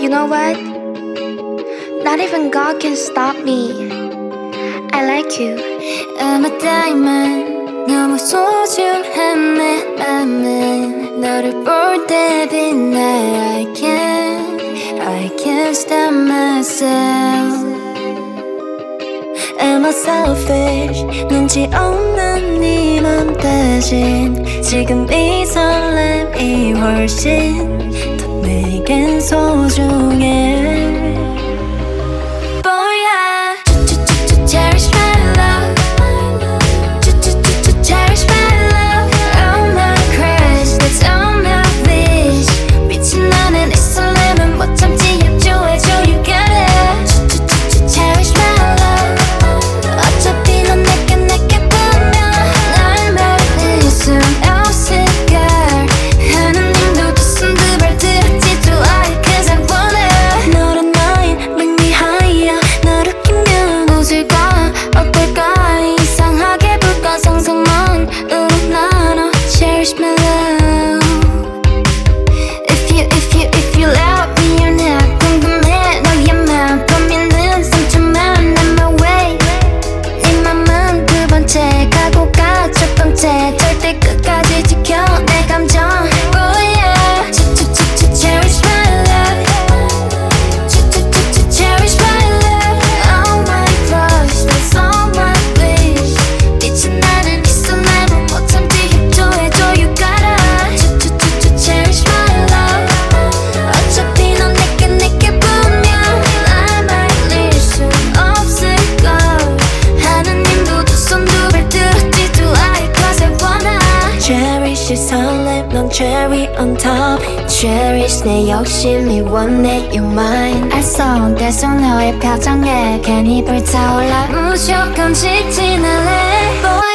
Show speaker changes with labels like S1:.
S1: know what? Not even God can stop me. I like you.
S2: I'm a diamond. 너무 소중한 내 맘은 너를 볼 때 빛나. I can't stop myself. Am I selfish? 눈치 없는 네 맘 대신 지금 이 설렘이 훨씬 더 내겐 소중해. 절대 끝까지 지켜 내 감정. Oh yeah. Cherish my love. Cherish my love. All my clothes, that's all my wish. 빛이 나는 이 설렘은 못 참지 협조해줘. You gotta cherish my love. 어차피 넌 내게 분명 날 말릴 수 없을걸. 하느님도 두 손 두 발 들었지. Do I cause I wanna Cherish 이 설렘 넌 cherry on top. Cherish 내 욕심이 원해 you're mine. 알쏭달쏭 너의 표정에 괜히 불타올라. 무조건 지진 않을래.